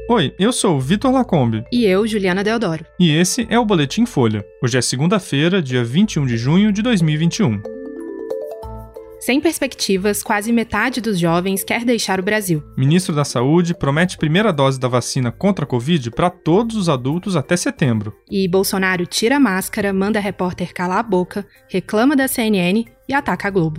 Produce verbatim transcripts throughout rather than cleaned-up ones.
Oi, eu sou o Vitor Lacombe. E eu, Juliana Deodoro. E esse é o Boletim Folha. Hoje é segunda-feira, dia vinte e um de junho de dois mil e vinte e um. Sem perspectivas, quase metade dos jovens quer deixar o Brasil. Ministro da Saúde promete primeira dose da vacina contra a Covid para todos os adultos até setembro. E Bolsonaro tira a máscara, manda a repórter calar a boca, reclama da C N N e ataca a Globo.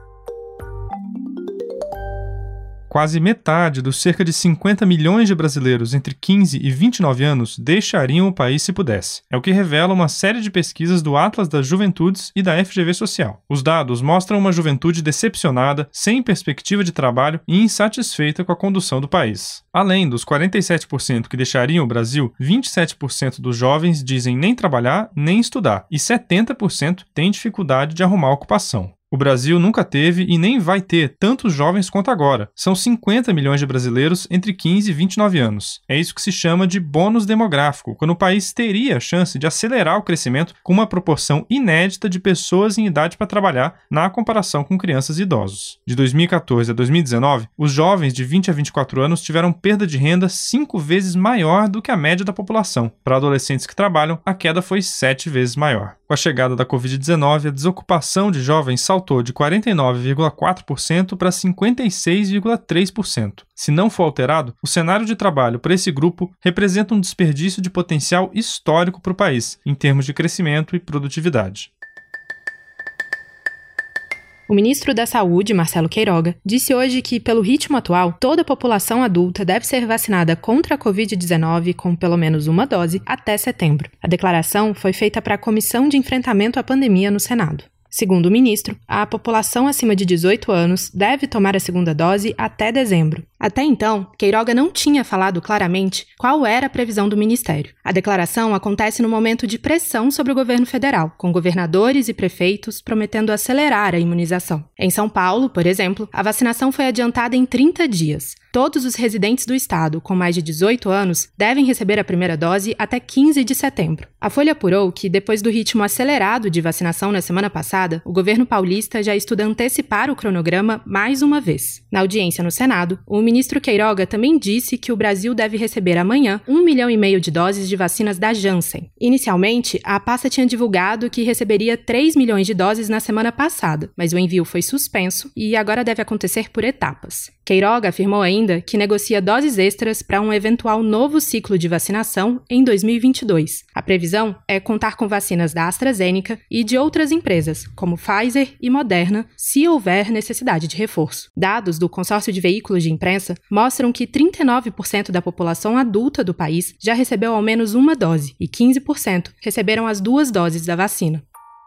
Quase metade dos cerca de cinquenta milhões de brasileiros entre quinze e vinte e nove anos deixariam o país se pudesse. É o que revela uma série de pesquisas do Atlas das Juventudes e da F G V Social. Os dados mostram uma juventude decepcionada, sem perspectiva de trabalho e insatisfeita com a condução do país. Além dos quarenta e sete por cento que deixariam o Brasil, vinte e sete por cento dos jovens dizem nem trabalhar nem estudar e setenta por cento têm dificuldade de arrumar ocupação. O Brasil nunca teve e nem vai ter tantos jovens quanto agora. São cinquenta milhões de brasileiros entre quinze e vinte e nove anos. É isso que se chama de bônus demográfico, quando o país teria a chance de acelerar o crescimento com uma proporção inédita de pessoas em idade para trabalhar na comparação com crianças e idosos. De dois mil e catorze a dois mil e dezenove, os jovens de vinte a vinte e quatro anos tiveram perda de renda cinco vezes maior do que a média da população. Para adolescentes que trabalham, a queda foi sete vezes maior. Com a chegada da covid dezenove, a desocupação de jovens saltou de quarenta e nove vírgula quatro por cento para cinquenta e seis vírgula três por cento. Se não for alterado, o cenário de trabalho para esse grupo representa um desperdício de potencial histórico para o país, em termos de crescimento e produtividade. O ministro da Saúde, Marcelo Queiroga, disse hoje que, pelo ritmo atual, toda a população adulta deve ser vacinada contra a covid dezenove com pelo menos uma dose até setembro. A declaração foi feita para a Comissão de Enfrentamento à Pandemia no Senado. Segundo o ministro, a população acima de dezoito anos deve tomar a segunda dose até dezembro. Até então, Queiroga não tinha falado claramente qual era a previsão do ministério. A declaração acontece no momento de pressão sobre o governo federal, com governadores e prefeitos prometendo acelerar a imunização. Em São Paulo, por exemplo, a vacinação foi adiantada em trinta dias. Todos os residentes do estado com mais de dezoito anos devem receber a primeira dose até quinze de setembro. A Folha apurou que, depois do ritmo acelerado de vacinação na semana passada, o governo paulista já estuda antecipar o cronograma mais uma vez. Na audiência no Senado, o ministro Queiroga também disse que o Brasil deve receber amanhã um milhão e meio de doses de vacinas da Janssen. Inicialmente, a pasta tinha divulgado que receberia três milhões de doses na semana passada, mas o envio foi suspenso e agora deve acontecer por etapas. Queiroga afirmou ainda que negocia doses extras para um eventual novo ciclo de vacinação em dois mil e vinte e dois. A previsão é contar com vacinas da AstraZeneca e de outras empresas, como Pfizer e Moderna, se houver necessidade de reforço. Dados do consórcio de veículos de imprensa mostram que trinta e nove por cento da população adulta do país já recebeu ao menos uma dose e quinze por cento receberam as duas doses da vacina.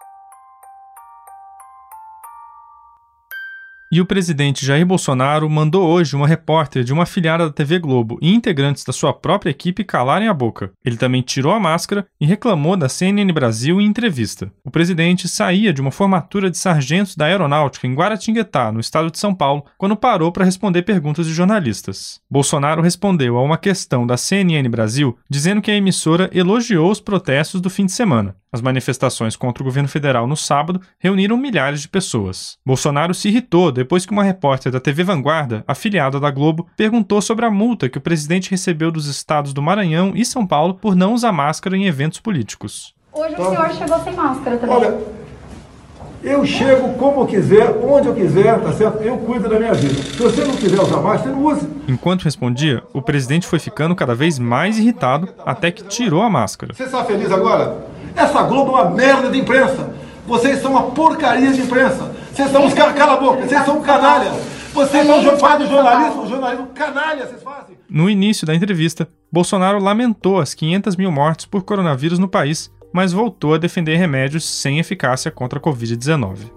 E o presidente Jair Bolsonaro mandou hoje uma repórter de uma afiliada da T V Globo e integrantes da sua própria equipe calarem a boca. Ele também tirou a máscara e reclamou da C N N Brasil em entrevista. O presidente saía de uma formatura de sargentos da Aeronáutica em Guaratinguetá, no estado de São Paulo, quando parou para responder perguntas de jornalistas. Bolsonaro respondeu a uma questão da C N N Brasil, dizendo que a emissora elogiou os protestos do fim de semana. As manifestações contra o governo federal no sábado reuniram milhares de pessoas. Bolsonaro se irritou depois que uma repórter da T V Vanguarda, afiliada da Globo, perguntou sobre a multa que o presidente recebeu dos estados do Maranhão e São Paulo por não usar máscara em eventos políticos. Hoje o senhor chegou sem máscara também. Olha, eu chego como eu quiser, onde eu quiser, tá certo? Eu cuido da minha vida. Se você não quiser usar máscara, você não use. Enquanto respondia, o presidente foi ficando cada vez mais irritado até que tirou a máscara. Você está feliz agora? Essa Globo é uma merda de imprensa. Vocês são uma porcaria de imprensa. Vocês são uns caras, cala a boca, vocês são canalha. Vocês são fazem jornalismo, jornalismo canalha, vocês fazem. No início da entrevista, Bolsonaro lamentou as quinhentas mil mortes por coronavírus no país, mas voltou a defender remédios sem eficácia contra a covid dezenove.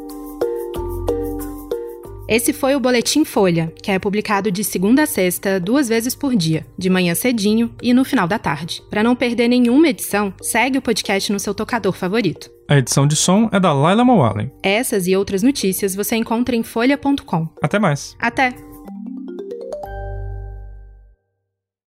Esse foi o Boletim Folha, que é publicado de segunda a sexta, duas vezes por dia, de manhã cedinho e no final da tarde. Para não perder nenhuma edição, segue o podcast no seu tocador favorito. A edição de som é da Laila Moalen. Essas e outras notícias você encontra em folha ponto com. Até mais. Até!